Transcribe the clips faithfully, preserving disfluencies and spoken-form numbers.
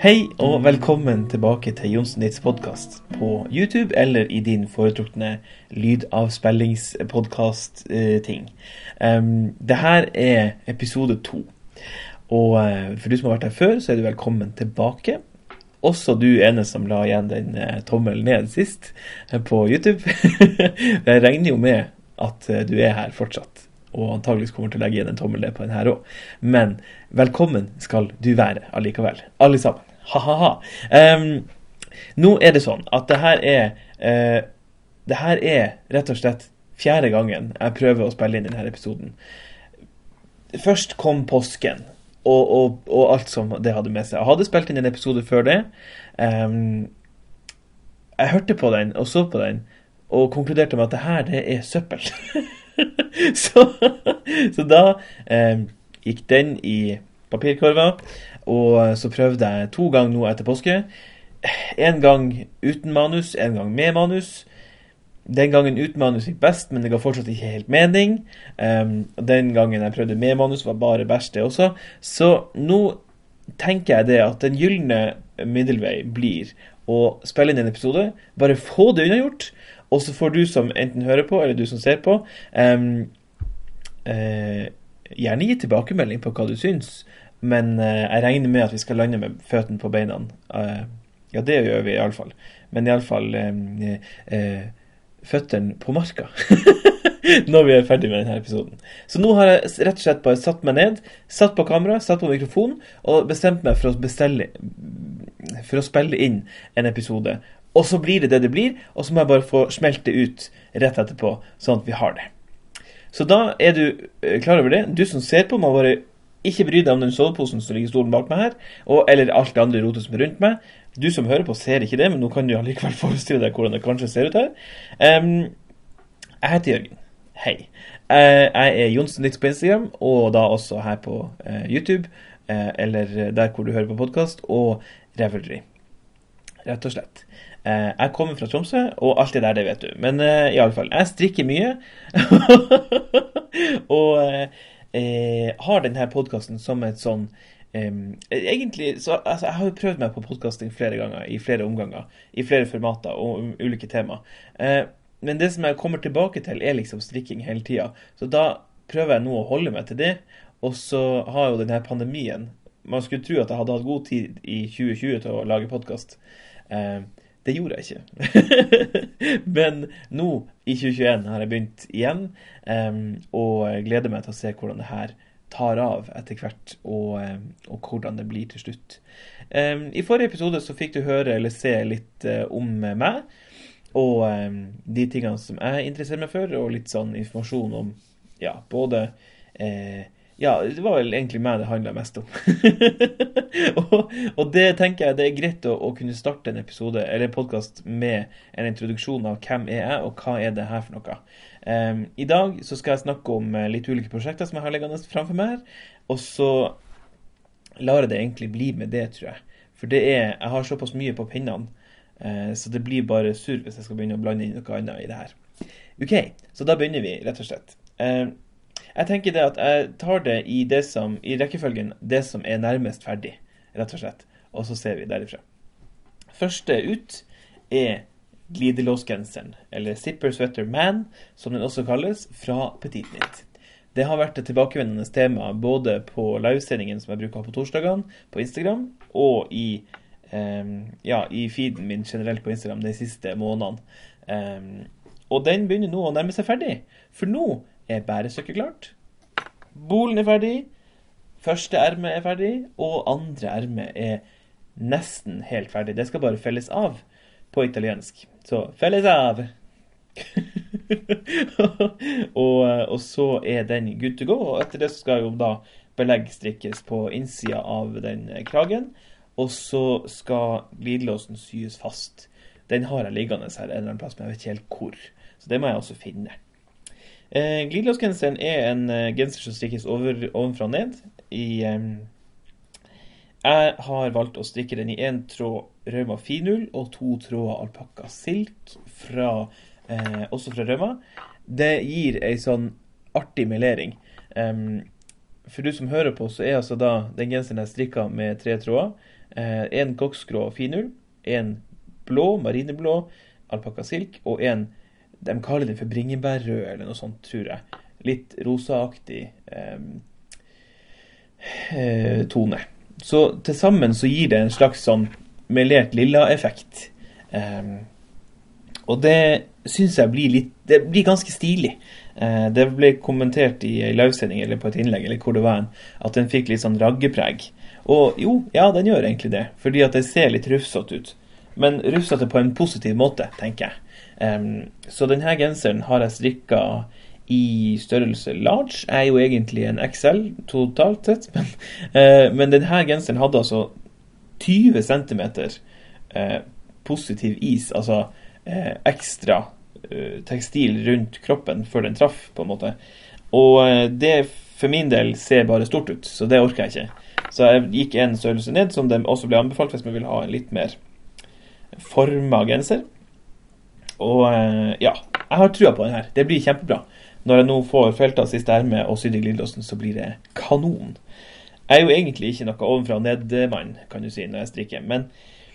Hei og velkommen tilbake til Jonsen Nits podcast på YouTube eller i din foretrukne lydavspillingspodcast-ting. Um, det her er episode to, og uh, for du som har vært her før, så er du velkommen tilbake. Også du ene som la igjen den uh, tommel ned sist uh, på YouTube. Jeg regner jo med at uh, du er her fortsatt, og antageligvis kommer til å legge igjen en tommel ned på den her også. Men velkommen skal du være allikevel, alle sammen. Ha, ha, ha. Um, nå er det sånn at det her er, uh, det her er rett og slett fjerde gangen jeg prøver å spille inn denne episoden. Først kom påsken, og, og, og alt som det hadde med seg. Jeg hadde spilt inn en episode før det. Um, jeg hørte på den, og så på den, og konkluderte med at det her, det er søppel. så, så da um, gikk den i papirkorva, og så prøvde jeg to ganger nå etter påske. En gang uten manus, en gang med manus. Den gangen uten manus gikk best, men det ga fortsatt ikke helt mening. Um, den gangen jeg prøvde med manus var bare best det også. Så nå tenker jeg det at den gyllene middelvei blir å spille inn en episode, bare få det unnagjort, og så får du som enten hører på, eller du som ser på, um, uh, gjerne gi tilbakemelding på hva du syns. Men uh, jeg regner med at vi skal lande med føttene på beina. Uh, ja, det gjør vi i alle fall. Men i alle fall um, uh, føttene på marka. Når vi er ferdig med denne episoden. Så nå har jeg rett og slett bare satt meg ned, satt på kamera, satt på mikrofon, og bestemt meg for å, bestelle, for å spille inn en episode. Og så blir det det det blir, og så må jeg bare få smelte ut rett etterpå, sånn at vi har det. Så da er du klar over det. Du som ser på må bare ikke bry deg om den soveposen som ligger i stolen bak meg her, og, eller alt det andre rotet som er rundt meg. Du som hører på ser ikke det, men nå kan du allikevel forestille deg hvordan det kanskje ser ut her. Um, jeg heter Jørgen. Hei. Uh, jeg er Jonsen Nits på Instagram, og da også her på uh, YouTube, uh, eller der hvor du hører på podcast, og Revelry. Rett og slett. Uh, jeg kommer fra Tromsø, og alt det der, det vet du. Men uh, i alle fall, jeg strikker mye. og... Uh, Eh, har denne podcasten som et sånn eh, egentlig, så, altså, jeg har jo prøvd meg på podcasting flere ganger, i flere omganger, i flere formater og um, ulike tema. Eh, men det som jeg kommer tilbake til er liksom strikking hele tiden. Så da prøver jeg nå å holde meg til det, og så har jo denne pandemien, man skulle tro at jeg hadde hatt god tid i tjue tjue til å lage podcast. Eh, Det gjorde jeg ikke. Men nå, i tjue tjueen, har jeg begynt igjen, um, og gleder meg til å se hvordan det her tar av etter hvert, og, um, og hvordan det blir til slutt. Um, I forrige episode så fikk du høre eller se litt uh, om meg, og um, de tingene som jeg interesserer meg for, og litt sånn informasjon om, ja, både... Uh, Ja, det var vel egentlig meg det handlet mest om. og, og det tenker jeg det er greit å, å kunne starte en episode, eller en podcast med en introduksjon av hvem er jeg, og hva er det her for noe. Um, I dag så skal jeg snakke om litt ulike prosjekter som jeg har liggende framfor meg her, og så lar jeg det egentlig bli med det, tror jeg. For det er, jeg har såpass mye på pinnene, uh, så det blir bare surr hvis jeg skal begynne å blande inn noe annet i det her. Ok, så da begynner vi, rett og slett. Um, Jeg tenker det at jeg tar det i det som, i rekkefølgen, det som er nærmest ferdig, rett og slett. Og så ser vi derifra. Første ut er glidelåsgenseren, eller Zipper Sweater Man, som den også kalles, fra Petit Knit. Det har vært et tilbakevendende tema, både på livesendingen som jeg bruker på torsdagene, på Instagram, og i, um, ja, i feeden min generelt på Instagram de siste månedene. Um, og den begynner nå å nærme seg ferdig, for nå er bærestykket klart. Bolen er ferdig, første erme er ferdig, og andre erme er nesten helt ferdig. Det skal bare felles av på italiensk. Så, felles av! og, og så er den good to go, og etter det skal jo da belegg strikkes på innsida av den kragen, og så skal glidelåsen syes fast. Den har jeg liggende her en eller annen plass, men jeg vet ikke helt hvor. Så det må jeg også finne. Eh, glidelåsgenseren er en uh, genser som strikkes over, ovenfra og ned. I, um, jeg har valgt å strikke den i en tråd Rauma finull og to tråder alpakka silk, fra, eh, også fra Rauma. Det gir en sånn artig melering. Um, for du som hører på, så er altså da den genseren jeg strikket med tre tråder. Eh, en koksgrå finull, en blå, marineblå, alpaka silk, og en, de kaller den for bringebærrød, eller noe sånt, tror jeg. Litt rosaaktig eh, eh, tone. Så til sammen så gir det en slags sånn melert lilla-effekt. Eh, og det synes jeg blir litt, det blir ganske stilig. Eh, det ble kommentert i en livesending eller på et innlegg, eller hvor det var en, at den fikk litt sånn raggepreg. Og jo, ja, den gjør egentlig det, fordi at det ser litt rufsete ut. Men rufsete på en positiv måte, tenker jeg. Um, så denne genseren har jeg strikket i størrelse large. Jeg er jo egentlig en X L totalt sett, men, uh, men denne genseren hadde altså tyve centimeter uh, positiv is, altså uh, ekstra uh, tekstil rundt kroppen før den traff, på en måte. Og uh, det for min del ser bare stort ut, så det orker jeg ikke. Så jeg gikk en størrelse ned, som det også ble anbefalt hvis man vil ha en litt mer formet genser. Og ja, jeg har trua på den her. Det blir kjempebra. Når jeg nå får feltet siste erme og sydd i glidelåsen, så blir det kanon. Jeg er jo egentlig ikke noe ovenfra og ned-mann, kan du si, når jeg strikker. Men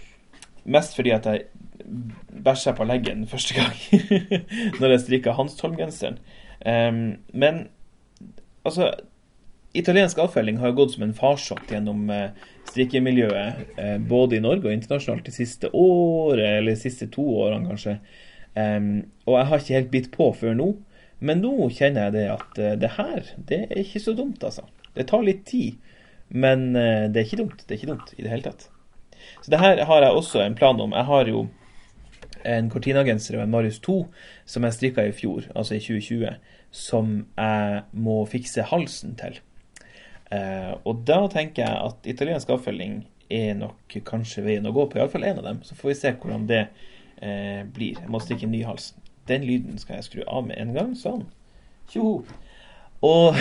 mest fordi at jeg bæsjer på leggen første gang når jeg strikker Hanstholm-genseren. Um, men, altså... Italiensk avfelling har gått som en farsott gjennom eh, strikkemiljøet, eh, både i Norge og internasjonalt de siste året, eller de siste to årene kanskje. Um, og jeg har ikke helt bitt på før nå, men nå kjenner jeg det at uh, det her, det er ikke så dumt altså. Det tar litt tid, men uh, det er ikke dumt, det er ikke dumt i det hele tatt. Så det her har jeg også en plan om. Jeg har jo en Cortina-genser og en Marius to som jeg strikket i fjor, altså i tjue tjue, som jeg må fikse halsen til. Uh, og da tenker jeg at italiensk avføling er nok kanskje veien å gå på, i alle fall en av dem, så får vi se hvordan det uh, blir. Jeg må strikke en ny hals. Den lyden skal jeg skru av med en gang, sånn. Tjoho! Og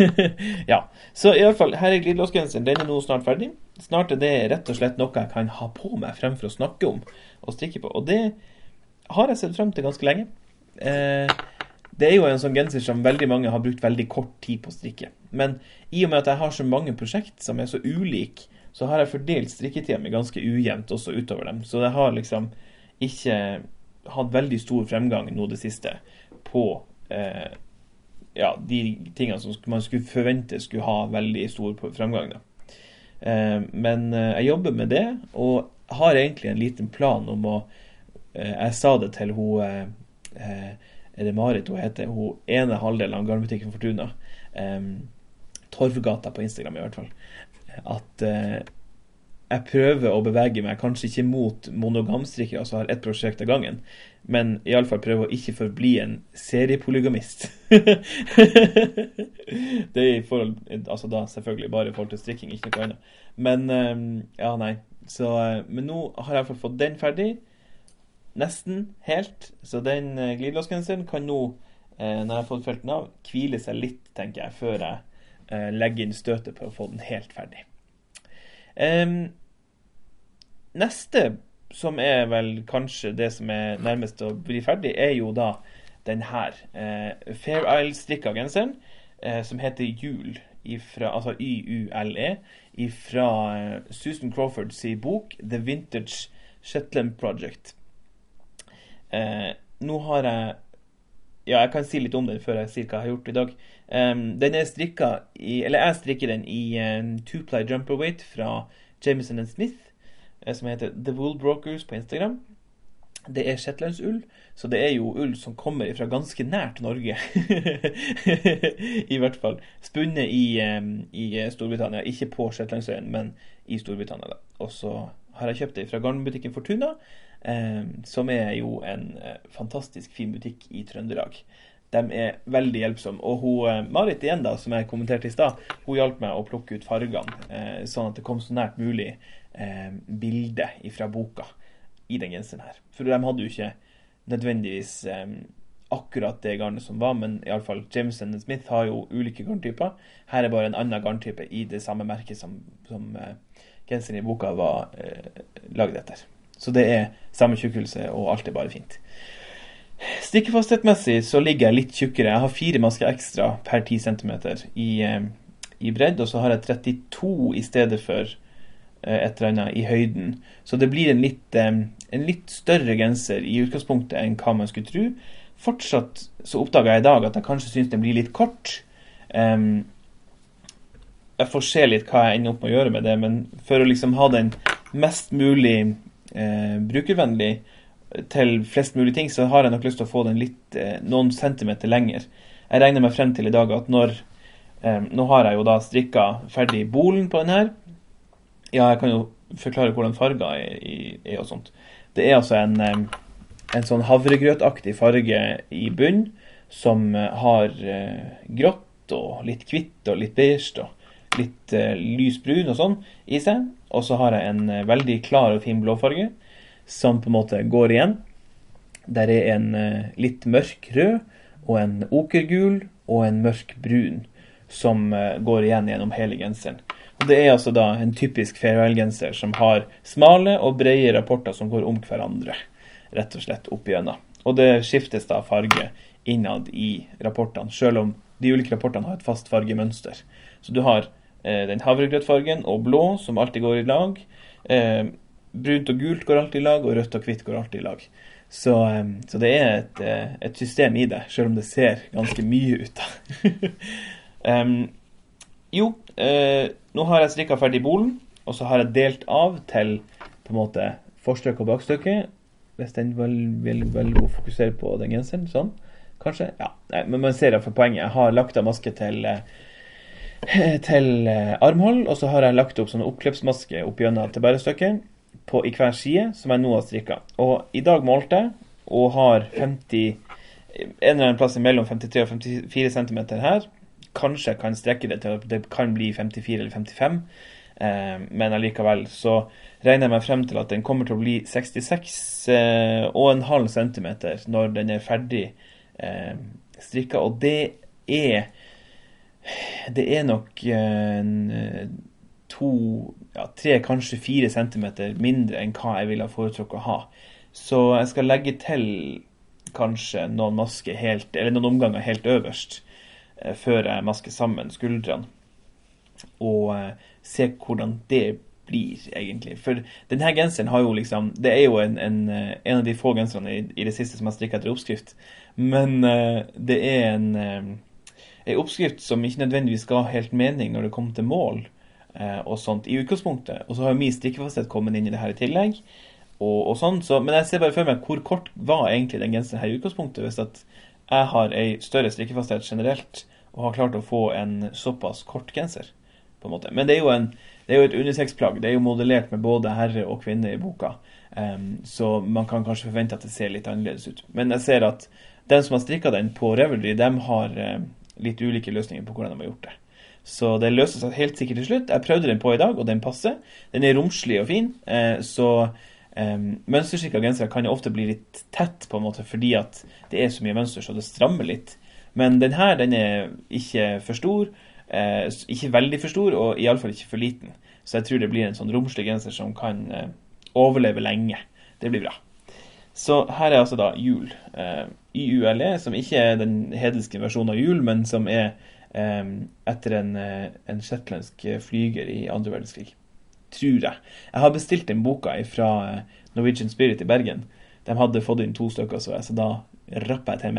ja, så i alle fall, her er glidelåsgenseren, den er nå snart ferdig. Snart er det rett og slett noe jeg kan ha på meg fremfor å snakke om og strikke på, og det har jeg sett frem til ganske lenge. Uh, Det er jo en sånn genser som veldig mange har brukt veldig kort tid på å strikke. Men i og med at jeg har så mange prosjekt som er så ulike, så har jeg fordelt strikketiden min ganske ujevnt også utover dem. Så jeg har liksom ikke hatt veldig stor fremgang nå det siste på eh, ja, de tingene som man skulle forvente skulle ha veldig stor fremgang. Da. Eh, men eh, jeg jobber med det, og har egentlig en liten plan om å... Eh, jeg sa det til hun... Eh, er det Marit hun heter, hun ene halvdelen av garnbutikken Fortuna, um, Torvgata på Instagram i hvert fall, at uh, jeg prøver å bevege meg kanskje ikke mot monogamstrikker, altså har ett prosjekt av gangen, men i alle fall prøver å ikke forbli en seriepolygamist. Det er i forhold, altså da selvfølgelig bare i forhold til strikking, ikke noe annet. Men um, ja, nei, så, uh, men nå har jeg i hvert fall fått den ferdig, nesten helt, så den uh, glidelåsgenseren kan nå, uh, når jeg har fått felten av, hvile seg litt, tenker jeg, før jeg uh, legger inn støtet på å få den helt ferdig. Um, neste, som er vel kanskje det som er nærmest å bli ferdig, er jo da den her uh, Fair Isle-strikka genseren, uh, som heter Jul, ifra, altså Y U L E, ifra uh, Susan Crawfords i bok The Vintage Shetland Project. Eh, nå har jeg ja, jeg kan si litt om den før jeg sier hva jeg har gjort i dag. Um, den er strikket i, eller jeg strikker den i en two-ply jumper weight fra Jameson and Smith, eh, som heter The Wool Brokers på Instagram. Det er shetlandsull, så det er jo ull som kommer fra ganske nært Norge. I hvert fall. Spunnet i, um, i Storbritannia, ikke på Shetlandsøyen, men i Storbritannia da. Og så har jeg kjøpt det fra garnbutikken Fortuna, Eh, som er jo en eh, fantastisk fin butikk i Trøndelag. De er veldig hjelpsomme, og hun, eh, Marit igjen da, som jeg kommenterte i sted, hun hjalp meg å plukke ut fargene, eh, sånn at det kom så nært mulig eh, bilde fra boka i den genseren her. For de hadde jo ikke nødvendigvis eh, akkurat det garnet som var, men i alle fall Jameson and Smith har jo ulike garntyper. Her er bare en annen garntype i det samme merket som, som eh, genseren i boka var eh, laget etter. Så det er samme tjukkelse, og alt er bare fint. Strikkefasthetsmessig så ligger jeg litt tjukkere. Jeg har fire masker ekstra per ti centimeter i, i bredd, og så har jeg trettito i stedet for eh, et eller annet i høyden. Så det blir en litt, eh, en litt større genser i utgangspunktet enn hva man skulle tro. Fortsatt så oppdaget jeg i dag at jeg kanskje synes den blir litt kort. Um, jeg får se litt hva jeg ender opp med å gjøre med det, men for å liksom ha den mest mulig eh, brukervennlig til flest mulig ting, så har jeg nok lyst til å få den litt, eh, noen centimeter lenger. Jeg regner meg frem til i dag at når, eh, nå har jeg jo da strikket ferdig bolen på den her. Ja, jeg kan jo forklare hvordan farger er, er og sånt. Det er altså en, eh, en sånn havregrøtaktig farge i bunn, som har eh, grått og litt kvitt og litt beige og litt eh, lysbrun og sånn i seg, og så har jeg en eh, veldig klar og fin blåfarge som på en måte går igjen. Der er en eh, litt mørk rød og en okergul og en mørk brun som eh, går igjen gjennom hele genseren. Og det er altså da en typisk Fairwell-genser som har smale og brede rapporter som går om hverandre, rett og slett opp igjennom. Og det skiftes da farge innad i rapportene, selv om de ulike rapportene har et fast fargemønster. Så du har den havregrøtfargen og blå som alltid går i lag. Eh, brunt og gult går alltid i lag, og rødt og hvitt går alltid i lag. Så, eh, så det er et, et system i det, selv om det ser ganske mye ut da. um, jo, eh, nå har jeg strikket ferdig bolen, og så har jeg delt av til på en måte forstykke og bakstykke, hvis den vil, vil, vil fokusere på den genseren, sånn, kanskje. Ja, nei, men man ser i hvert fall poenget. Jeg har lagt av maske til eh, til armhold, og så har jeg lagt opp sånne oppklippsmaske opp gjennom til bærestykket på i hver side, som jeg nå har strikket. Og i dag målte jeg, og har femti, en eller annen plass mellom femtitre og femtifire centimeter her. Kanskje jeg kan strekke det til at det kan bli femtifire eller femtifem, eh, men allikevel så regner jeg meg frem til at den kommer til å bli sekstiseks eh, og en halv centimeter når den er ferdig eh, strikket, og det er Det er nok en, to, ja, tre, kanskje fire centimeter mindre enn hva jeg ville ha foretrukket å ha. Så jeg skal legge til kanskje noen masker helt, eller noen omganger helt øverst, eh, før jeg masker sammen skuldrene. Og eh, se hvordan det blir egentlig. For denne genseren har jo liksom, det er jo en, en, en av de få genserne i, i det siste som jeg strikker etter oppskrift. Men eh, det er en... Eh, en oppskrift som ikke nødvendigvis skal ha helt mening når det kommer til mål eh, og sånt i utgangspunktet. Og så har jo min strikkefasthet kommet inn i det her i tillegg, og, og sånn. Så, men jeg ser bare for meg hvor kort var egentlig den genseren her i utgangspunktet, hvis at jeg har en større strikkefasthet generelt, og har klart å få en såpass kort genser, på en måte. Men det er jo, en, det er jo et unisex-plagg, det er jo modellert med både herre og kvinne i boka, um, så man kan kanskje forvente at det ser litt annerledes ut. Men jeg ser at den som har strikket den på Revelry, de har... Um, litt ulike løsninger på hvordan de har gjort det. Så det løser seg helt sikkert til slutt. Jeg prøvde den på i dag, og den passer. Den er romslig og fin, eh, så eh, mønsterstrikket genser kan jo ofte bli litt tett på en måte, fordi at det er så mye mønster, så det strammer litt. Men den her, den er ikke for stor, eh, ikke veldig for stor, og i alle fall ikke for liten. Så jeg tror det blir en sånn romslig genser som kan eh, overleve lenge. Det blir bra. Så her er altså da jul. Eh, Y U L E, som ikke er den hedenske versjonen av jul, men som er eh, etter en, en shetlandsk flyger i andre verdenskrig. Tror jeg. Jeg har bestilt den boka fra Norwegian Spirit i Bergen. De hadde fått inn to stykker, så, jeg, så da rapper jeg til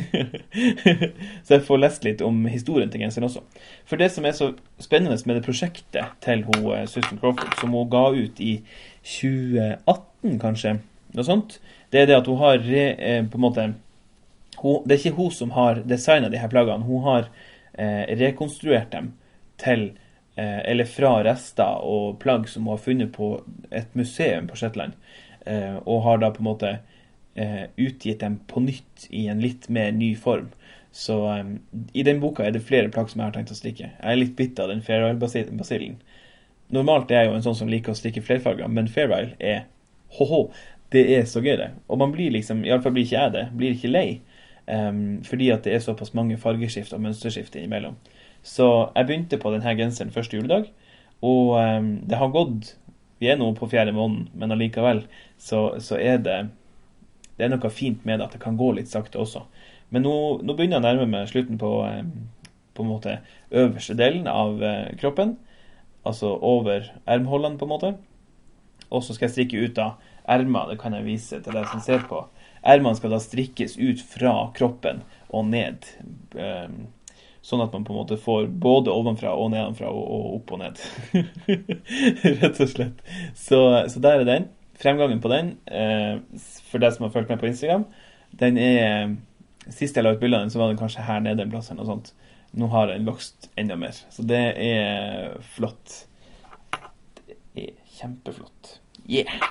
meg. Så jeg får lest litt om historien til genseren også. For det som er så spennende med det prosjektet til hun, Susan Crawford, som hun ga ut i tjue atten kanskje, noe sånt, det er det at hun har re, eh, på en måte hun, det er ikke hun som har designet de her plaggene, hun har eh, rekonstruert dem til, eh, eller fra rester og plagg som hun har funnet på et museum på Shetland, eh, og har da på en måte eh, utgitt dem på nytt i en litt mer ny form. Så eh, i den boka er det flere plagg som jeg har tenkt å strikke. Jeg er litt bitt av den Fairwell-basillen. Normalt er jeg jo en sånn som liker å strikke flerfarger, men Fairwell er ho-ho, det er så gøy det. Og man blir liksom, i alle fall blir ikke jeg det, blir ikke lei. Um, fordi at det er såpass mange fargeskift og mønsterskift innimellom. Så jeg begynte på denne genseren første juledag, og um, det har gått, vi er nå på fjerde måneden, men allikevel så, så er det, det er noe fint med det, at det kan gå litt sakte også. Men nå, nå begynner jeg å nærme meg slutten på, um, på en måte øverste delen av eh, kroppen, altså over ermholdene på en måte. Og så skal jeg strikke ut av ermer, det kan jeg vise til deg som ser på. Ermene skal da strikkes ut fra kroppen og ned, eh, sånn at man på en måte får både ovenfra og nedenfra og, og opp og ned. Rett og slett. Så, så der er den. Fremgangen på den, eh, for deg som har følt med på Instagram, den er, sist jeg la ut bildene, så var den kanskje her nede en plass eller noe sånt. Nå har den vokst enda mer. Så det er flott. Det er kjempeflott. Yeah!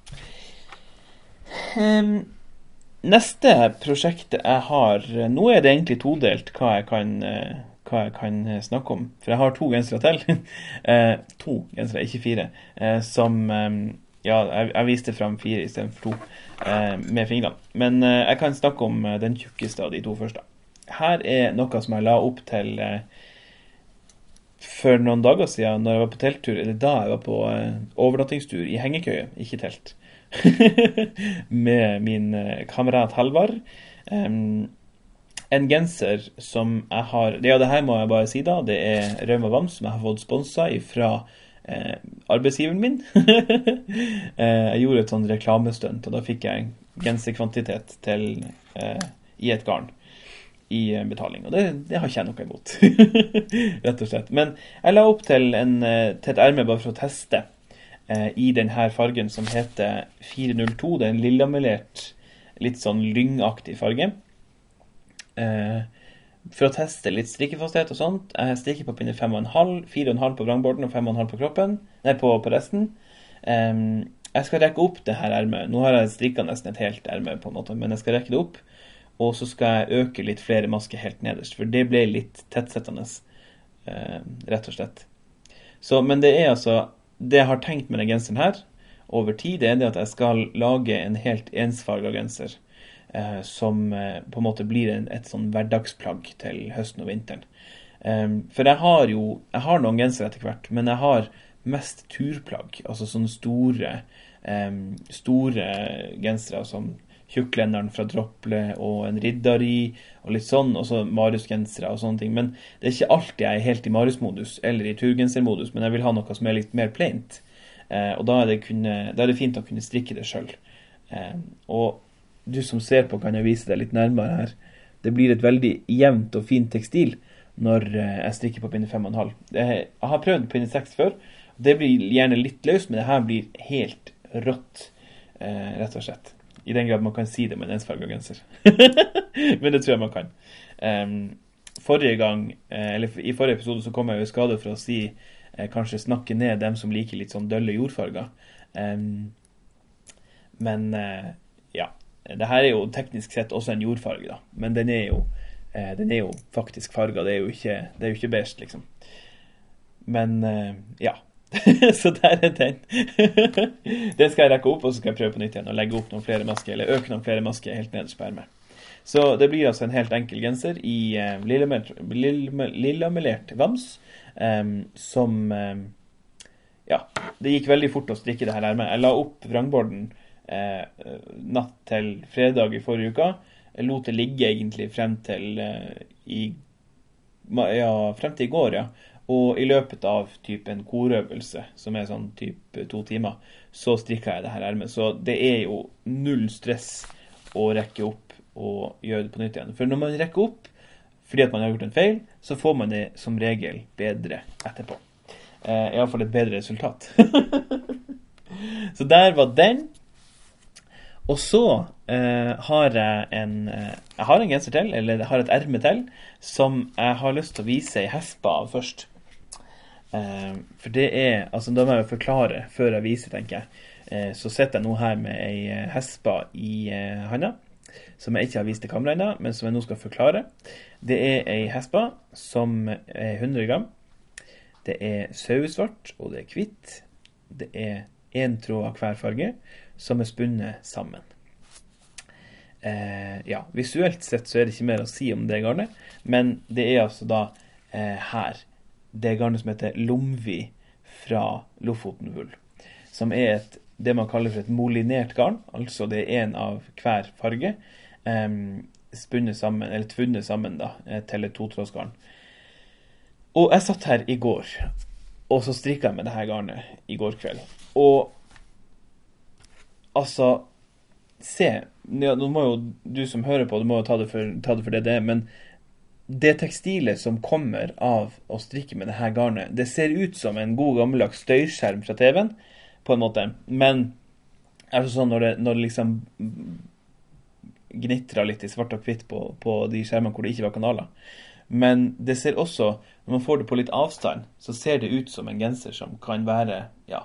Um, neste prosjekt jeg har, nå er det egentlig todelt hva jeg kan, uh, hva jeg kan snakke om, for jeg har to gensere til, uh, to gensere, ikke fire, uh, som, um, ja, jeg, jeg viste frem fire i stedet for to, uh, med fingrene, men uh, jeg kan snakke om uh, den tjukkeste av de to første. Her er noe som jeg la opp til uh, for noen dager siden, når jeg var på telttur, eller da jeg var på uh, overnattingstur i hengekøye, ikke telt, med min uh, kamerat Halvar. Um, en genser som jeg har, ja, det her må jeg bare si da, det er Rauma Vams som jeg har fått sponset fra uh, arbeidsgiveren min. uh, jeg gjorde et sånn reklamestønt, og da fikk jeg genserkvantitet til, uh, i et garn i betaling, og det, det har ikke jeg noe imot, rett og slett. Men jeg la opp til, en, til et erme bare for å teste eh, i denne fargen som heter fire null to. Det er en lillamelert, litt sånn lyngaktig farge. Eh, for å teste litt strikkefasthet og sånt. Jeg strikker på pinne fem komma fem, fire komma fem på vrangborden og fem komma fem på kroppen, nei, på, på resten. Eh, jeg skal rekke opp det her ermet. Nå har jeg strikket nesten et helt erme på en måte, men jeg skal rekke det opp. Og så skal jeg øke litt flere masker helt nederst, for det ble litt tettsettende, eh, rett og slett. Så, men det er altså, det jeg har tenkt med den genseren her, over tid, det er det at jeg skal lage en helt ensfarget genser, eh, som eh, på en måte blir en, et sånn hverdagsplagg til høsten og vinteren. Eh, for jeg har jo, jeg har noen genser etter hvert, men jeg har mest turplagg, altså sånne store, eh, store gensere som tjukklenderen fra Dropple og en riddari og litt sånn, og så Marius-gensere og sånne ting. Men det er ikke alltid jeg er helt i Marius-modus eller i turgenser-modus, men jeg vil ha noe som er litt mer plaint. Eh, og da er, det kunne, da er det fint å kunne strikke det selv. Eh, og du som ser på kan jeg vise deg litt nærmere her. Det blir et veldig jevnt og fint tekstil når eh, jeg strikker på pinne fem komma fem. Jeg har prøvd pinne seks før. Det blir gjerne litt løst, men det her blir helt rått, eh, rett og slett. I den grad man kan si det med en ensfarget genser. Men det tror jeg man kan. Um, forrige gang, eh, eller i forrige episode så kom jeg jo i skade for å si, eh, kanskje snakke ned dem som liker litt sånn dølle jordfarger. Um, men eh, ja, det her er jo teknisk sett også en jordfarge da. Men den er jo, eh, den er jo faktisk farget, det er jo ikke, det er jo ikke beige liksom. Men eh, ja. Så der er den. Den skal jeg rekke opp, og så skal jeg prøve på nytt igjen og legge opp noen flere masker, eller øke noen flere masker helt nederst på ermet. Så det blir altså en helt enkel genser i eh, lillamelert vams, eh, som eh, ja, det gikk veldig fort å strikke det her ermet. Jeg la opp vrangborden eh, natt til fredag i forrige uka. Jeg lot det ligge egentlig frem til eh, i, ja, frem til i går, ja. Og i løpet av typ en korøvelse, som er sånn typ to timer, så strikker jeg det her ermet. Så det er jo null stress å rekke opp og gjøre det på nytt igjen. For når man rekker opp, fordi at man har gjort en feil, så får man det som regel bedre etterpå. Eh, I hvert fall et bedre resultat. Så der var den. Og så eh, har jeg en, eh, jeg har en genser til, eller jeg har et erme til, som jeg har lyst til å vise i hespa av først. Eh, for det er, altså da må jeg forklare før jeg viser, tenker jeg. Eh, så sitter jeg nå her med en hespa i eh, handa, som jeg ikke har vist til kamera ennå, men som jeg nå skal forklare. Det er en hespa som er hundre gram. Det er sauesvart, og det er hvitt. Det er en tråd av hver farge, som er spunnet sammen. Eh, ja, visuelt sett så er det ikke mer å si om det garnet, men det er altså da eh, her, det garnet som heter Lomvi fra Lofoten Wool, som er et, det man kaller for et molinert garn, altså det er en av hver farge, eh, spunnet sammen, eller tvunnet sammen da, til et totrådsgarn. Og jeg satt her i går, og så strikket jeg med det her garnet i går kveld. Og altså, se, ja, nå må jo du som hører på, du må jo ta det for, ta det, for det det er, men det tekstilet som kommer av å strikke med det her garnet, det ser ut som en god gammeldags støyskjerm fra T V-en, på en måte, men altså sånn når det, når det liksom gnitrer litt i svart og hvitt på, på de skjermene hvor det ikke var kanaler. Men det ser også, når man får det på litt avstand, så ser det ut som en genser som kan være, ja,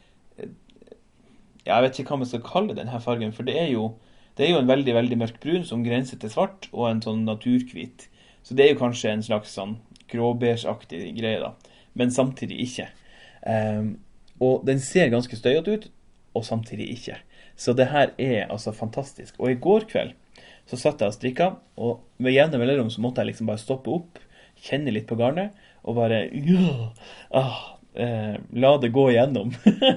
jeg vet ikke hva man skal kalle denne fargen, for det er jo, det er jo en veldig, veldig mørk brun som grenser til svart, og en sånn naturhvit. Så det er jo kanskje en slags sånn gråbeirsaktig greie da, men samtidig ikke. Um, og den ser ganske støyet ut, og samtidig ikke. Så det her er altså fantastisk. Og i går kveld så satt jeg og strikket, og med jevne mellomrom så måtte jeg liksom bare stoppe opp, kjenne litt på garnet, og bare, ja, ah, eh, la det gå igjennom.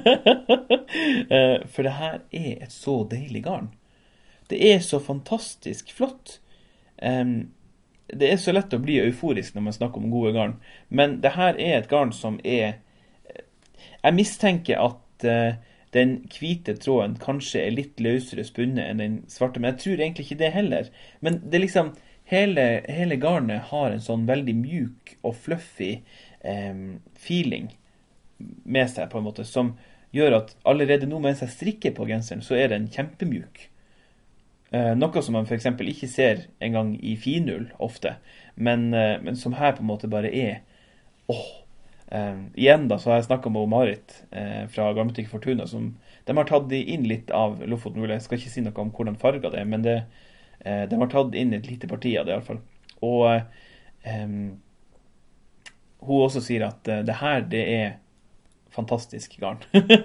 eh, for det her er et så deilig garn. Det er så fantastisk flott. Um, det er så lett å bli euforisk når man snakker om gode garn, men det her er et garn som er, jeg mistenker at uh, den hvite tråden kanskje er litt løsere spunnet enn den svarte, men jeg tror egentlig ikke det heller. Men det er liksom, hele, hele garnet har en sånn veldig mjuk og fluffy eh, feeling med seg på en måte, som gjør at allerede nå mens jeg strikker på genseren, så er den kjempemjuk. Eh, noe som man for eksempel ikke ser en gang i finull ofte, men, eh, men som her på en måte bare er, åh, Uh, igjen da, så har jeg snakket med Marit uh, fra Garnbutikk Fortuna, som de har tatt inn litt av Lofoten Wool. Jeg skal ikke si noe om hvordan farger det er, men det, uh, de har tatt inn et lite parti av det i alle fall. Og uh, um, hun også sier at uh, det her, det er fantastisk garn.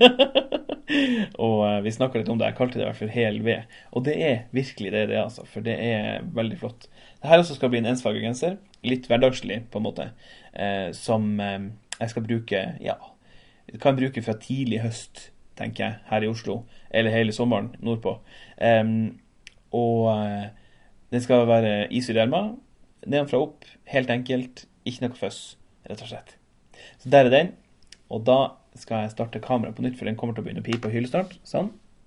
Og uh, vi snakket litt om det, jeg kalte det i hvert fall hel ved. Og det er virkelig det det er, altså, for det er veldig flott. Det her også skal bli en ensfarget genser, litt hverdagslig på en måte, uh, som... Um, jeg skal bruke, ja, jeg kan bruke fra tidlig høst, tenker jeg, her i Oslo, eller hele sommeren nordpå. Um, og uh, den skal være is i derma, nedenfra opp, helt enkelt, ikke noe føss, rett og slett. Så der er den, og da skal jeg starte kameraet på nytt, for den kommer til å begynne å pipe og hylestart, sånn.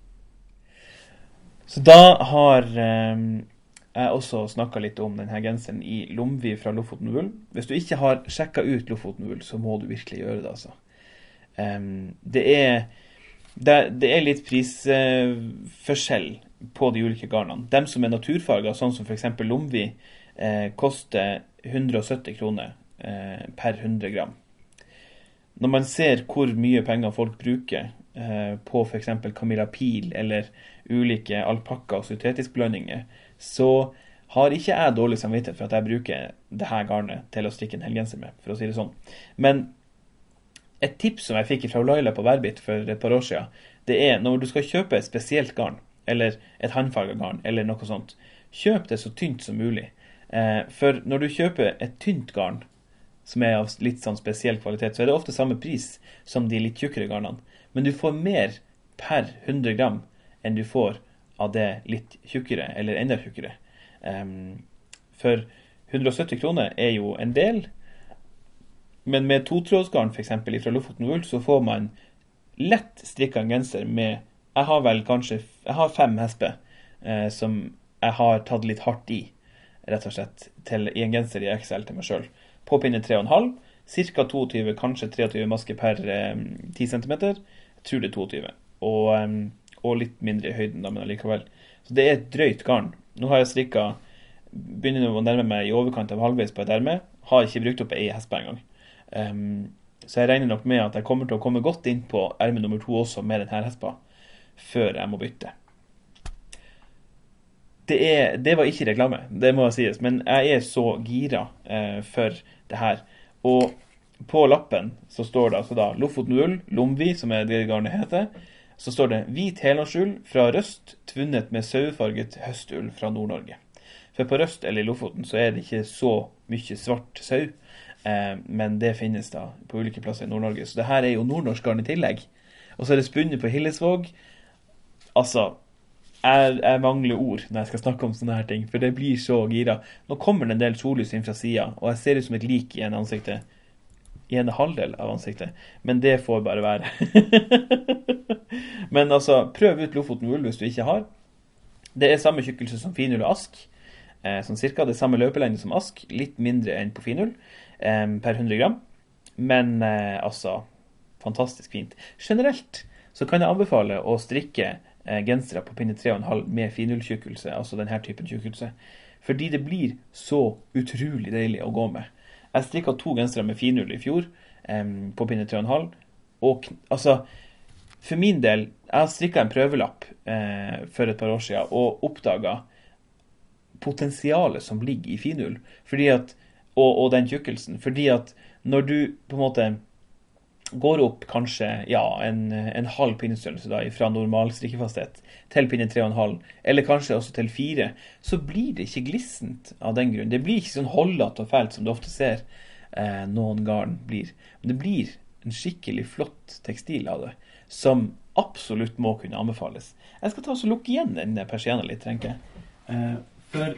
Så da har... Um, Jeg har også snakket litt om denne genseren i Lomvi fra Lofoten Wool. Hvis du ikke har sjekket ut Lofoten Wool, så må du virkelig gjøre det, altså. Um, det, er, det, det er litt prisforskjell uh, på de ulike garnene. De som er naturfarger, sånn som for eksempel Lomvi, uh, koster hundre og sytti kroner uh, per hundre gram. Når man ser hvor mye penger folk bruker uh, på for eksempel Camilla Pil eller ulike alpakka- og syntetisk blandinger, så har ikke jeg dårlig samvittighet for at jeg bruker det her garnet til å strikke en helgenser med, for å si det sånn. Men et tips som jeg fikk fra Laila på Verbit for et par år siden, det er når du skal kjøpe et spesielt garn, eller et håndfarget garn, eller noe sånt, kjøp det så tynt som mulig. Eh, for når du kjøper et tynt garn, som er av litt sånn spesiell kvalitet, så er det ofte samme pris som de litt tjukkere garnene. Men du får mer per hundre gram enn du får av det litt tjukkere, eller enda tjukkere. Um, for hundre og sytti kroner er jo en del, men med totrådsgarn for eksempel fra Lofoten Wool, så får man lett strikket en genser med, jeg har vel kanskje, jeg har fem hesper, eh, som jeg har tatt litt hardt i, rett og slett, til, i en genser i X L til meg selv. På pinne tre komma fem, cirka tjueto, kanskje treogtyve masker per eh, ti centimeter, jeg tror det er tjueto, og... Um, og litt mindre i høyden da, men allikevel. Så det er et drøyt garn. Nå har jeg strikket, begynner å nærme meg i overkant av halvveis på et erme, har ikke brukt opp ei hespe en gang. Um, så jeg regner nok med at jeg kommer til å komme godt inn på erme nummer to også med denne hespa, før jeg må bytte. Det, er, det var ikke reklame, det må jeg sies, men jeg er så gira uh, for det her. Og på lappen så står det altså da Lofoten Wool, Lomvi, som er det garnet heter, så står det hvit helårsull fra Røst, tvunnet med sauefarget høstull fra Nord-Norge. For på Røst eller i Lofoten så er det ikke så mye svart sau, eh, men det finnes da på ulike plasser i Nord-Norge. Så det her er jo nordnorsk garn i tillegg. Og så er det spunnet på Hillesvåg. Altså, jeg, jeg mangler ord når jeg skal snakke om sånne her ting, for det blir så gira. Nå kommer det en del sollys inn fra siden, og jeg ser ut som et lik i en ansiktet. i en halvdel av ansiktet, men det får bare være. Men altså, prøv ut Lofoten Wool hvis du ikke har. Det er samme tjukkelse som finull og ask, eh, sånn cirka det samme løpelengde som ask, litt mindre enn på finull, eh, per hundre gram, men eh, altså, fantastisk fint. Generelt så kan jeg anbefale å strikke eh, gensere på pinne tre komma fem med finulltjukkelse, altså denne typen tjukkelse, fordi det blir så utrolig deilig å gå med. Jeg strikket to gensere med finull i fjor, um, på pinne tre komma fem, og altså, for min del, jeg har strikket en prøvelapp eh, for et par år siden, og oppdaget potensialet som ligger i finull, fordi at, og, og den tjukkelsen, fordi at når du på en måte går opp kanskje, ja, en, en halv pinnestørrelse da, fra normal strikkefasthet til pinne tre komma fem, eller kanskje også til fire, så blir det ikke glissent av den grunn. Det blir ikke sånn holdet og fælt som du ofte ser eh, noen garn blir. Men det blir en skikkelig flott tekstil av det, som absolutt må kunne anbefales. Jeg skal ta og lukke igjen den persianen litt, tenker jeg. Eh, for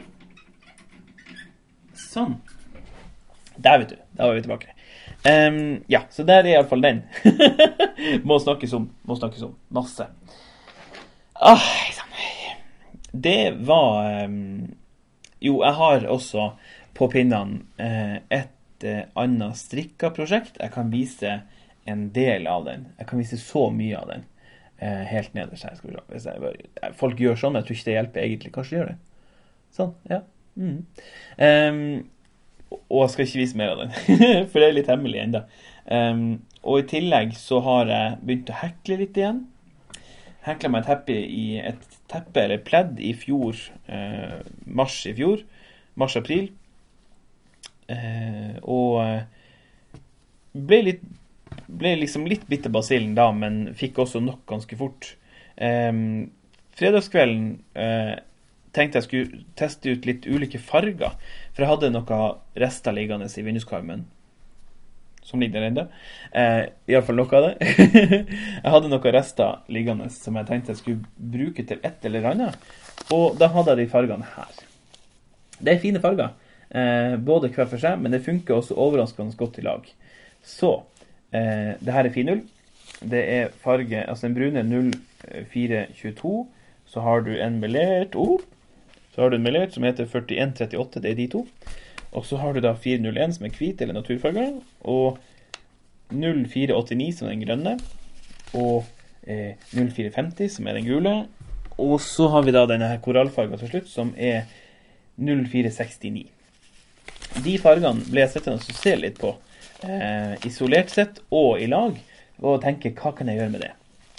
sånn. Der vet du, da var vi tilbake. Um, ja, så der er i alle fall den. må snakkes om, må snakkes om, masse. Ah, det var um, jo, jeg har også på pinnene uh, et uh, annet strikka-prosjekt. Jeg kan vise en del av den. Jeg kan vise så mye av den uh, helt nederst her. Skal vi se. Hvis jeg, folk gjør sånn, men jeg tror ikke det hjelper egentlig. Kanskje de gjør det? Sånn, ja. Mm. Um, og jeg skal ikke vise mer av den, for det er litt hemmelig enda. Um, og i tillegg så har jeg begynt å hekle litt igjen. Heklet meg et teppe i et teppe eller pledd i fjor, uh, mars i fjor, mars-april. Uh, og ble, litt, ble liksom litt bitte basillen da, men fikk også nok ganske fort. Um, fredagskvelden uh, tenkte jeg skulle teste ut litt ulike farger, for jeg hadde noe rester liggende i vinduskarmen, som ligger der enda. Eh, I alle fall noe av det. Jeg hadde noen rester liggende som jeg tenkte jeg skulle bruke til et eller annet, og da hadde jeg de fargene her. Det er fine farger, eh, både hver for seg, men det funker også overraskende godt i lag. Så, eh, det her er finull. Det er farge, altså den brune null fire tjueto, så har du en melert opp, så har du en melert som heter førtien trettiåtte, det er de to. Og så har du da fire null en som er hvit eller naturfarge, og null fire åttini som er den grønne, og eh, null fire femti som er den gule, og så har vi da denne her korallfargen til slutt som er null fire sekstini. De fargene ble jeg settende å se litt på, eh, isolert sett og i lag, og tenke hva kan jeg gjøre med det?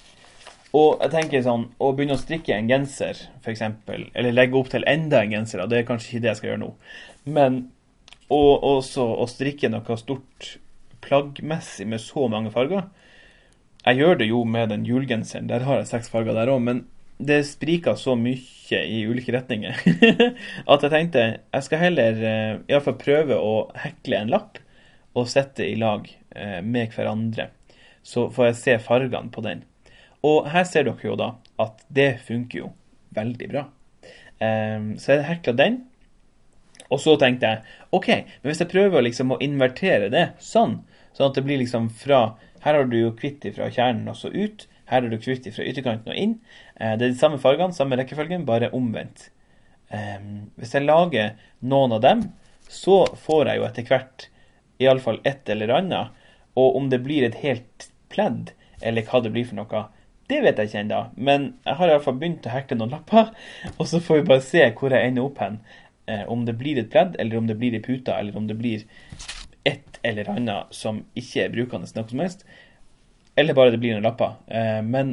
Og jeg tenker sånn, å begynne å strikke en genser, for eksempel, eller legge opp til enda en genser, det er kanskje ikke det jeg skal gjøre nå. Men og også å strikke noe stort plaggmessig med så mange farger. Jeg gjør det jo med den julgenseren, der har jeg seks farger der også, men det spriker så mye i ulike retninger, at jeg tenkte, jeg skal heller i hvert fall prøve å hekle en lapp, og sette i lag med hverandre. Så får jeg se fargene på den. Og her ser dere jo da at det funker jo veldig bra. Um, så jeg heklet den, og så tenkte jeg, ok, men hvis jeg prøver liksom å invertere det sånn, sånn at det blir liksom fra, her har du jo kvitt fra kjernen og så ut, her har du kvitt fra ytterkanten og inn, uh, det er de samme fargene, samme rekkefølgen, bare omvendt. Um, hvis jeg lager noen av dem, så får jeg jo etter hvert i alle fall et eller annet, og om det blir et helt pledd, eller hva det blir for noe, det vet jeg ikke enda, men jeg har i hvert fall begynt å hekle noen lapper, og så får vi bare se hvor jeg ender opp hen. Eh, om det blir et pledd, eller om det blir i puta, eller om det blir et eller annet som ikke er brukende noe som helst, eller bare det blir noen lapper. Eh, men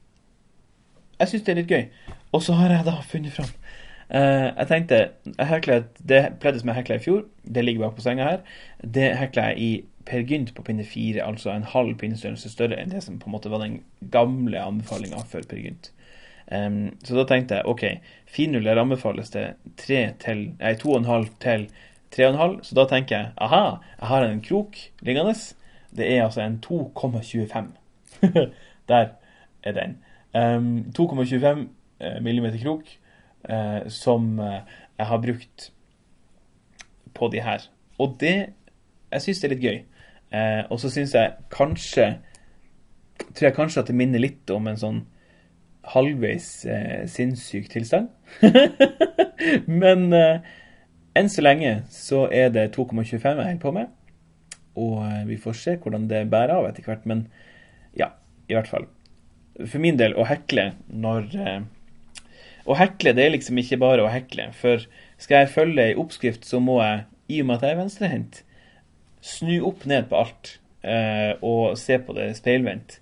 jeg synes det er litt gøy. Og så har jeg da funnet frem. Eh, jeg tenkte, jeg heklet, det pleddet som jeg heklet i fjor, det ligger bak på senga her, det heklet jeg i Per Gynt på pinne fire, altså en halv pinnestørrelse større enn det som på en måte var den gamle anbefalingen for Per Gynt. Um, så da tenkte jeg, ok, finull der anbefales det tre til, nei, to og en halv til tre og en halv, så da tenker jeg, aha, jeg har en krok liggende, det er altså en to komma tjuefem. Der er den. Um, to komma tjuefem millimeter krok, uh, som uh, jeg har brukt på de her. Og det, jeg synes det er litt gøy. Eh, og så synes jeg kanskje, tror jeg kanskje at det minner litt om en sånn halvveis eh, sinnssyk tilstand. Men eh, enn så lenge så er det to komma tjuefem jeg holder på med, og eh, vi får se hvordan det bærer av etter hvert, men ja, i hvert fall. For min del, å hekle når... Eh, å hekle, det er liksom ikke bare å hekle, for skal jeg følge en oppskrift, så må jeg, i og med at jeg er venstrehendt, snu opp ned på alt eh, og se på det speilvendt.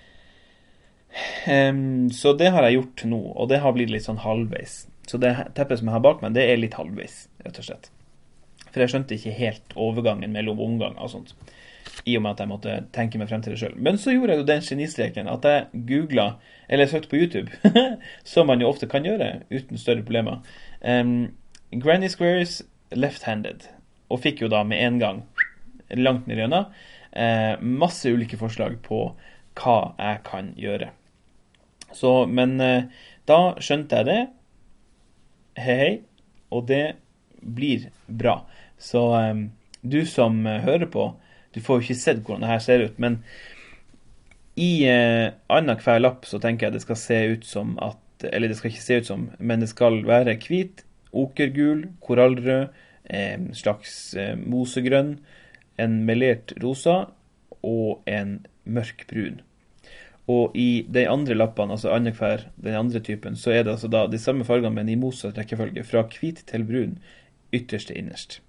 Um, så det har jeg gjort nå, og det har blitt litt sånn halvveis. Så det teppet som jeg har bak meg, det er litt halvveis, rett og slett. For jeg skjønte ikke helt overgangen mellom omganger og sånt, i og med at jeg måtte tenke meg frem til det selv. Men så gjorde jeg jo den genistreken at jeg googlet, eller søkte på YouTube, som man jo ofte kan gjøre uten større problemer. Um, Granny Squares left-handed, og fikk jo da med en gang langt ned i øynene, eh, masse ulike forslag på hva jeg kan gjøre. Så, men eh, da skjønte jeg det, hei hei, og det blir bra. Så eh, du som eh, hører på, du får jo ikke sett hvordan det her ser ut, men i eh, annen hver lapp så tenker jeg det skal se ut som at, eller det skal ikke se ut som, men det skal være hvit, okergul, korallrød, eh, slags eh, mosegrønn, en melert rosa og en mørk brun. Og i de andre lappene, altså annenhver, den andre typen, så er det altså da de samme fargene, men i motsatt rekkefølge, fra hvit til brun, ytterste innerst.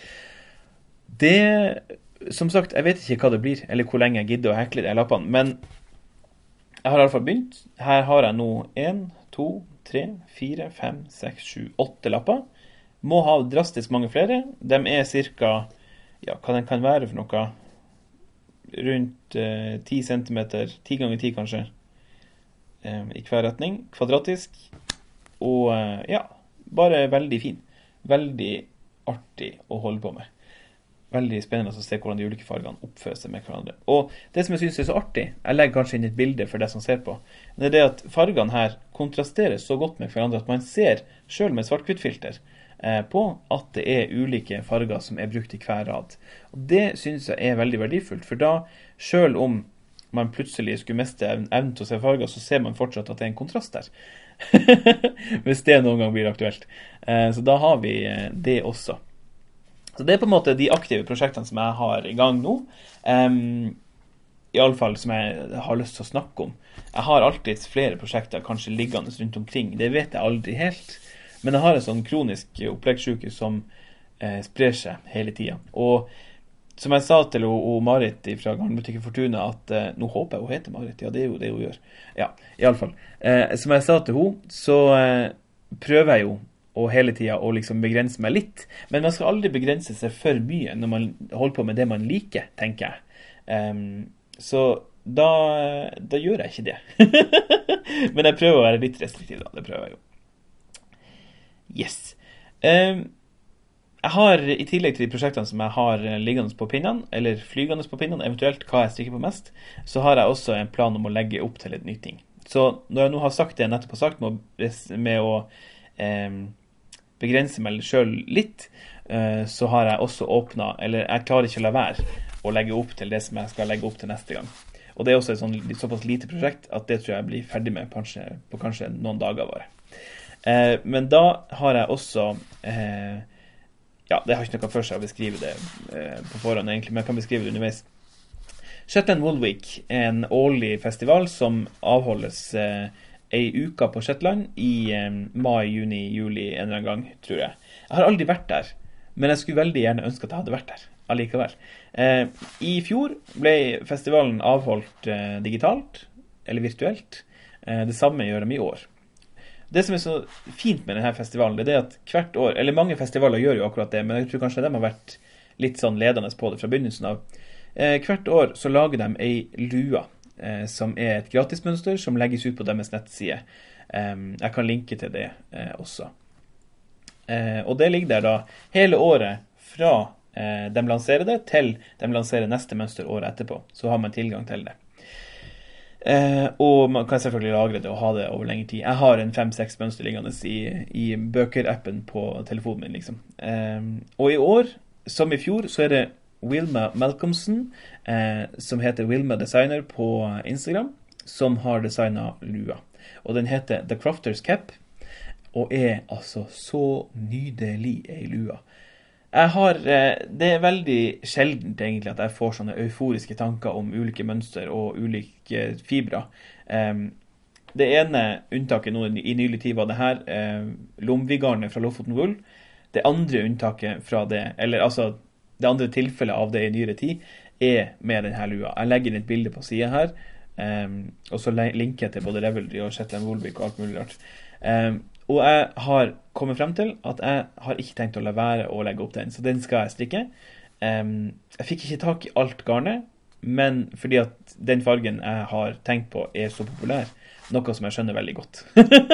Det, som sagt, jeg vet ikke hva det blir, eller hvor lenge jeg gidder å hekle de lappene, men jeg har i hvert fall begynt. Her har jeg nå en, to, tre, fire, fem, seks, sju, åtte lapper. Må ha drastisk mange flere. De er cirka, ja, hva den kan være for noe, rundt eh, ti centimeter, ti ganger ti kanskje, eh, i hver retning, kvadratisk, og eh, ja, bare veldig fin. Veldig artig å holde på med. Veldig spennende å se hvordan de ulike fargene oppfører seg med hverandre. Og det som jeg synes er så artig, jeg legger kanskje inn et bilde for det som ser på, det er det at fargene her kontrasterer så godt med hverandre at man ser, selv med svart-hvitt-filter, på at det er ulike farger som er brukt i hver rad. Og det synes jeg er veldig verdifullt, for da, selv om man plutselig skulle miste evnen til å se farger, så ser man fortsatt at det er en kontrast der. Hvis det noen gang blir aktuelt. Så da har vi det også. Så det er på en måte de aktive prosjektene som jeg har i gang nå. I alle fall som jeg har lyst til å snakke om. Jeg har alltid flere prosjekter kanskje liggende rundt omkring. Det vet jeg aldri helt. Men jeg har en sånn kronisk oppleggssyke som eh, sprer seg hele tiden. Og som jeg sa til o, o Marit fra Garnbutikken Fortuna, at eh, nå håper jeg hun heter Marit, ja det er jo det hun gjør. Ja, i alle fall. Eh, som jeg sa til hun, så eh, prøver jeg jo å hele tiden å liksom begrense meg litt. Men man skal aldri begrense seg for mye når man holder på med det man liker, tenker jeg. Um, så da, da gjør jeg ikke det. Men jeg prøver å være litt restriktiv da, det prøver jeg jo. Yes. Um, jeg har, i tillegg til de prosjektene som jeg har liggende på pinnene, eller flygende på pinnene, eventuelt hva jeg strikker på mest, så har jeg også en plan om å legge opp til et nytt ting. Så når jeg nå har sagt det jeg nettopp har sagt, med, med å um, begrense meg selv litt, uh, så har jeg også åpnet, eller jeg klarer ikke å la være å legge opp til det som jeg skal legge opp til neste gang. Og det er også et sånn, såpass lite prosjekt at det tror jeg blir ferdig med kanskje, på kanskje noen dager bare. Eh, men da har jeg også eh, ja, det har ikke noe for seg å beskrive det eh, på forhånd egentlig, men jeg kan beskrive det underveis. Shetland Wool Week er en årlig festival som avholdes eh, en uke på Shetland i eh, mai, juni, juli en eller annen gang, tror jeg. Jeg har aldri vært der, men jeg skulle veldig gjerne ønske at jeg hadde vært der allikevel. Eh, I fjor ble festivalen avholdt eh, digitalt, eller virtuelt. Eh, det samme gjør de i år. Det som er så fint med denne festivalen, det er at hvert år, eller mange festivaler gjør jo akkurat det, men jeg tror kanskje de har vært litt sånn ledende på det fra begynnelsen av. Eh, hvert år så lager de en lua, eh, som er et gratismønster som legges ut på deres nettside. Eh, jeg kan linke til det eh, også. Eh, og det ligger der da hele året fra eh, de lanserer det til de lanserer neste mønster året etterpå. Så har man tilgang til det. Eh, og man kan selvfølgelig lagre det og ha det over lengre tid. Jeg har en fem-seks mønster liggende i, i bøker-appen på telefonen min liksom. Eh, og i år, som i fjor, så er det Wilma Malcolmson, eh, som heter Wilma Designer på Instagram, som har designet lua. Og den heter The Crofter's Cap, og er altså så nydelig i lua. Jeg har, det er veldig sjeldent egentlig at jeg får sånne euforiske tanker om ulike mønster og ulike fibrer. Det ene unntaket nå i nylig tid var det her, Lomvigarnet fra Lofoten Wool. Det andre unntaket fra det, eller altså det andre tilfellet av det i nyere tid, er med denne lua. Jeg legger inn et bilde på siden her, og så linker jeg til både Revelry og Shetland Woolwich og alt mulig rart. Og jeg har kommet frem til at jeg har ikke tenkt å la være å legge opp den, så den skal jeg strikke. Um, jeg fikk ikke tak i alt garnet, men fordi at den fargen jeg har tenkt på er så populær, noe som jeg skjønner veldig godt.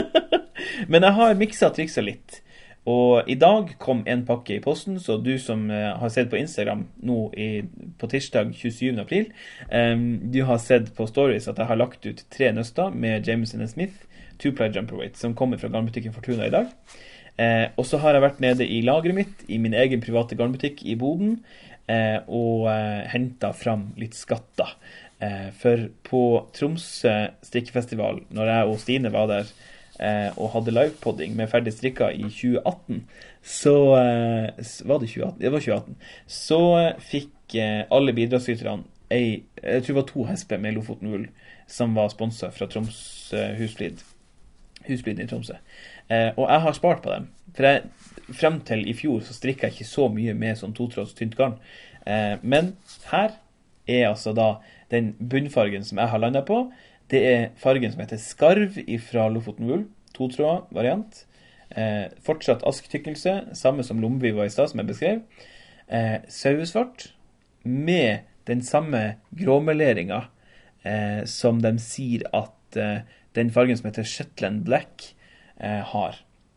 Men jeg har mixet og trikset litt, og i dag kom en pakke i posten, så du som uh, har sett på Instagram nå i, på tirsdag tjuesyvende april, um, du har sett på stories at jeg har lagt ut tre nøster med Jameson and Smith, two-ply jumperweight, som kommer fra garnbutikken Fortuna i dag. Eh, og så har jeg vært nede i lageret mitt, i min egen private garnbutikk i Boden, eh, og eh, hentet fram litt skatter. Eh, for på Tromsø strikkefestival, når jeg og Stine var der, eh, og hadde livepodding med ferdig strikka i tjue atten, så eh, var det tjue atten? Det var tjue atten. Så eh, fikk eh, alle bidragsyterne ei, jeg tror det var to hesper med Lofoten Wool, som var sponset fra Tromsø Husflid. Husfliden i Tromsø. Eh, og jeg har spart på dem. For jeg, frem til i fjor så strikker jeg ikke så mye med sånn totråds tynt garn. Eh, men her er altså da den bunnfargen som jeg har landet på. Det er fargen som heter Skarv fra Lofoten Wool. Totråd variant. Eh, fortsatt asktykkelse, samme som Lomvi var i stad, som jeg beskrev. Eh, Sauesvart med den samme gråmeleringen eh, som de sier at eh, den fargen som heter Shetland Black eh, har.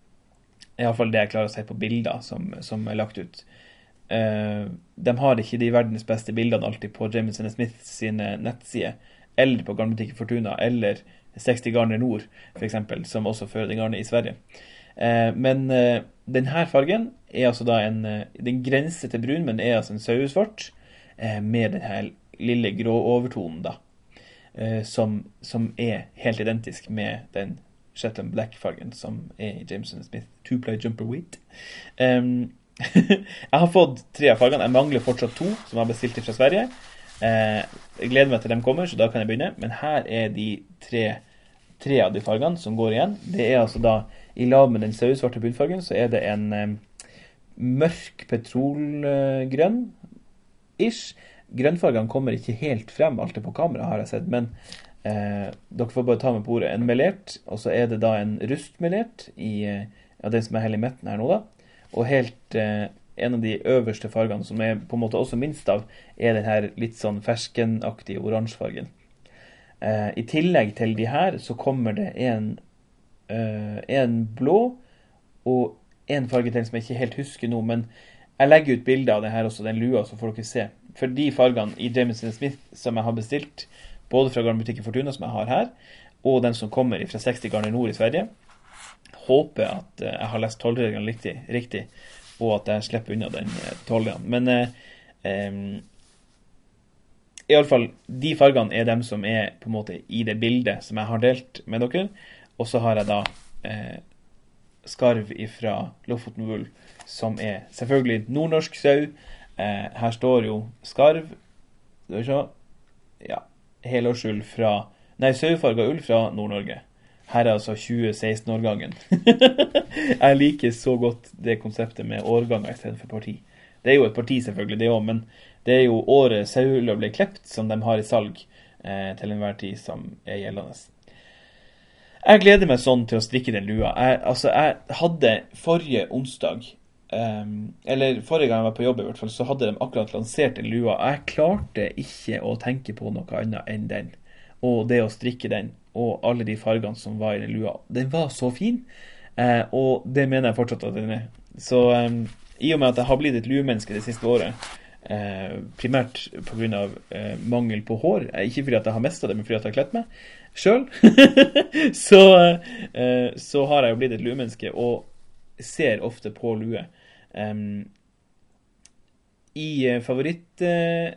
I hvert fall det jeg klarer å se på bilder som, som er lagt ut. Eh, de har ikke de verdens beste bildene alltid på Jameson and Smith sine nettsider, eller på garnbutikken Fortuna, eller seksti Garner Nord, for eksempel, som også fører den garnet i Sverige. Eh, men eh, denne fargen er altså da en, den grense til brun, men er altså en sauesvart, eh, med denne lille grå overtonen da. Uh, som, som er helt identisk med den Shetland Black-fargen som er i Jameson and Smith two-ply jumperweight. Um, jeg har fått tre av fargene. Jeg mangler fortsatt to som jeg har bestilt fra Sverige. Uh, jeg gleder meg til dem kommer, så da kan jeg begynne. Men her er de tre, tre av de fargene som går igjen. Det er altså da, i lag med den sauesvarte bunnfargen, så er det en um, mørk petrolgrønn-ish. Grønnfargene kommer ikke helt frem, alt er på kamera har jeg sett, men eh, dere får bare ta med på ordet. En melert, og så er det da en rustmelert i eh, ja, den som er helt i midten her nå da. Og helt eh, en av de øverste fargene, som er på en måte også minst av, er den her litt sånn ferskenaktige oransjefargen. Eh, I tillegg til de her, så kommer det en, eh, en blå, og en farge til som jeg ikke helt husker nå, men jeg legger ut bilder av det her også, den lua, så får dere se. For de fargene i Jameson Smith som jeg har bestilt, både fra garnbutikken Fortuna som jeg har her, og den som kommer fra seksti Garner Nord i Sverige, håper at jeg har lest tollreglene riktig, riktig, og at jeg slipper unna den tollreglene. Men eh, eh, i alle fall, de fargene er dem som er på en måte i det bildet som jeg har delt med dere, og så har jeg da eh, Skarv fra Lofoten Wool, som er selvfølgelig nordnorsk sau. Eh, her står jo Skarv, skal vi se, ja, helårsull fra, nei, sauefarget ull fra Nord-Norge. Her er altså tjue seksten-årgangen. Jeg liker så godt det konseptet med årganger i stedet for parti. Det er jo et parti selvfølgelig, det også, men det er jo året saueulla ble klept som de har i salg eh, til enhver tid som er gjeldende. Jeg gleder meg sånn til å strikke den lua. Jeg, altså, jeg hadde forrige onsdag, um, eller forrige gang jeg var på jobb i hvert fall, så hadde de akkurat lansert en lua. Jeg klarte ikke å tenke på noe annet enn den, og det å strikke den, og alle de fargene som var i den lua. Den var så fin, uh, og det mener jeg fortsatt at den er. Så um, i og med at jeg har blitt et luemenneske det siste året, uh, primært på grunn av uh, mangel på hår, ikke fordi at jeg har mistet det, men fordi at jeg har klett meg, selv så, uh, så har jeg jo blitt et luemenneske og ser ofte på lue. Um, i eh, favoritt eh,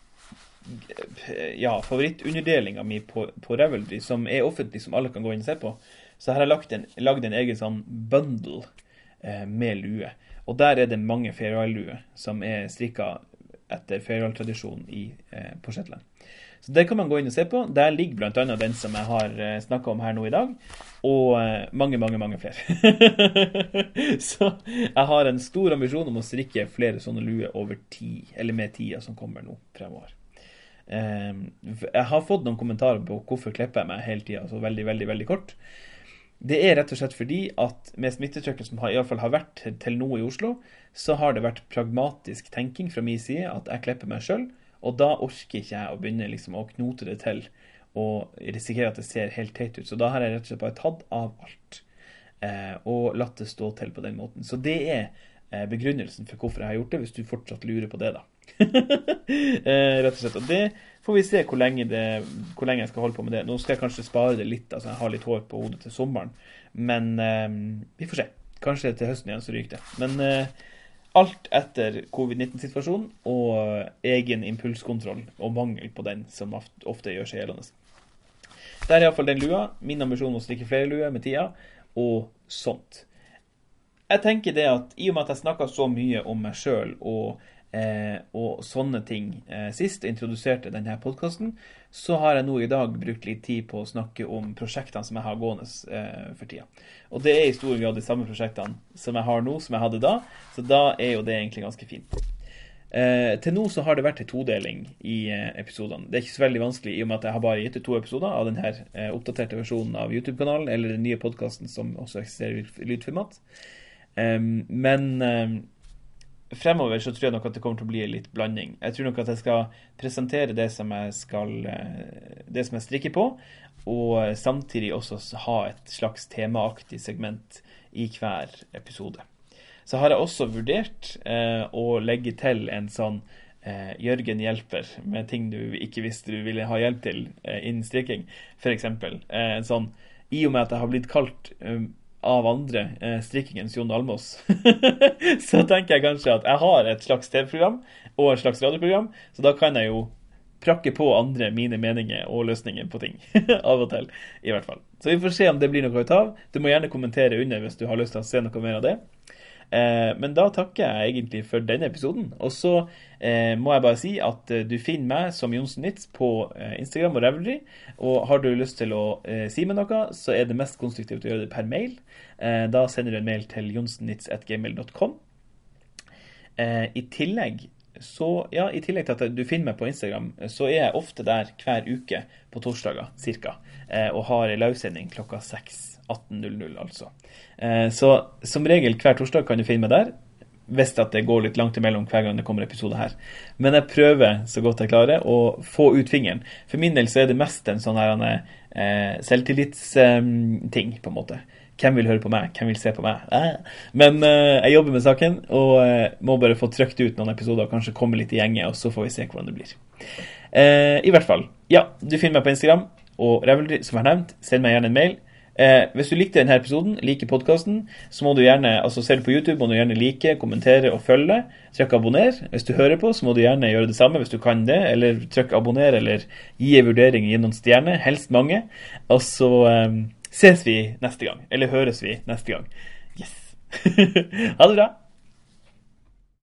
ja, favorittunderdelinga mi på, på Ravelry, som er offentlig, som alle kan gå inn og se på, så har jeg lagt en, lagd en egen sånn bundle eh, med lue. Og der er det mange Fairwell-lue som er strikket etter Fairwell-tradisjonen i, eh, på Shetland. Så det kan man gå inn og se på. Der ligger blant annet den som jeg har eh, snakket om her nå i dag, og eh, mange, mange, mange flere. Så jeg har en stor ambisjon om å strikke flere sånne lue over tid, eller med tida som kommer nå fremover. Eh, jeg har fått noen kommentarer på hvorfor klipper jeg meg hele tiden, så veldig, veldig, veldig kort. Det er rett og slett fordi at med smittetrykket som har, i hvert fall har vært til nå i Oslo, så har det vært pragmatisk tenking fra min side at jeg klipper meg selv, og da orker ikke jeg å begynne liksom, å knote det til og risikere at det ser helt teit ut. Så da har jeg rett og slett bare tatt av alt eh, og latt det stå til på den måten. Så det er eh, begrunnelsen for hvorfor jeg har gjort det, hvis du fortsatt lurer på det da. eh, rett og slett. Og det får vi se hvor lenge, det, hvor lenge jeg skal holde på med det. Nå skal jeg kanskje spare det litt, altså jeg har litt hår på hodet til sommeren, men eh, vi får se. Kanskje til høsten igjen så ryker det. Men eh, alt etter covid nitten-situasjonen og egen impulskontroll og mangel på den som ofte gjør seg gjeldende. Det er i hvert fall den lua. Min ambisjon er å strikke flere luer med tida, og sånt. Jeg tenker det at i og med at jeg snakket så mye om meg selv og Eh, og sånne ting eh, sist jeg introduserte denne podcasten, så har jeg nå i dag brukt litt tid på å snakke om prosjektene som jeg har gående eh, for tida. Og det er i stor grad de samme prosjektene som jeg har nå, som jeg hadde da, så da er jo det egentlig ganske fint. Eh, til nå så har det vært en todeling i eh, episodene. Det er ikke så veldig vanskelig i og med at jeg har bare gitt ut to episoder av denne eh, oppdaterte versjonen av YouTube-kanalen, eller den nye podcasten som også eksisterer i lydformat. Eh, men eh, fremover så tror jeg nok at det kommer til å bli litt blanding. Jeg tror nok at jeg skal presentere det som jeg skal det som jeg strikker på, og samtidig også ha et slags temaaktig segment i hver episode. Så har jeg også vurdert eh, å legge til en sånn eh, Jørgen hjelper med ting du ikke visste du ville ha hjelp til eh, innen strikking. For eksempel eh, en sånn, i og med at jeg har blitt kalt eh, av andre eh, strikkingens Jon Almås, så tenker jeg kanskje at jeg har et slags T V-program og et slags radioprogram, så da kan jeg jo prakke på andre mine meninger og løsninger på ting, av og til, i hvert fall. Så vi får se om det blir noe ut av. Du må gjerne kommentere under hvis du har lyst til å se noe mer av det. Eh, men da takker jeg egentlig for denne episoden, og så eh, må jeg bare si at eh, du finner meg som Jonsen Nitz på eh, Instagram og Ravelry, og har du lyst til å eh, si meg noe, så er det mest konstruktivt å gjøre det per mail. Eh, da sender du en mail til jonsennitz at gmail dot com. Eh, I tillegg så, ja, i tillegg til at du finner meg på Instagram, så er jeg ofte der hver uke på torsdager, cirka, eh, og har en lausending klokka seks atten null null, altså. Eh, så som regel hver torsdag kan du finne meg der, hvis at det går litt langt imellom hver gang det kommer episode her. Men jeg prøver så godt jeg klarer å få ut fingeren. For min del så er det mest en sånn her eh, selvtillitsting, eh, på en måte. Hvem vil høre på meg? Hvem vil se på meg? Eh. Men eh, jeg jobber med saken, og eh, må bare få trykt ut noen episoder, og kanskje komme litt i gjenge, og så får vi se hvordan det blir. Eh, I hvert fall, ja, du finner meg på Instagram, og Ravelry, som er nevnt, send meg gjerne en mail. Eh, hvis du likte denne episoden, liker podcasten, så må du gjerne, altså ser du på YouTube, må du gjerne like, kommentere og følge. Trykk abonner. Hvis du hører på, så må du gjerne gjøre det samme hvis du kan det, eller trykk abonner, eller gi en vurdering, gi noen stjerner, helst mange. Og så eh, ses vi neste gang, eller høres vi neste gang. Yes! Ha det bra!